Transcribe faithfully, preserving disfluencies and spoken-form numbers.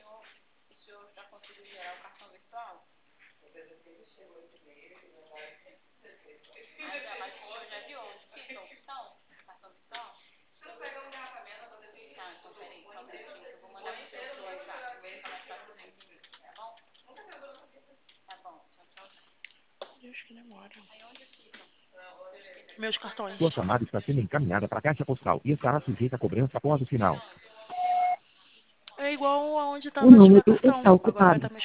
Deus, que demora. Meus cartões. Sua chamada está sendo encaminhada para a caixa postal e estará sujeita a cobrança após o sinal. É igual aonde O tava, acho que, meu número cartão. está Agora vai ocupado. estar meus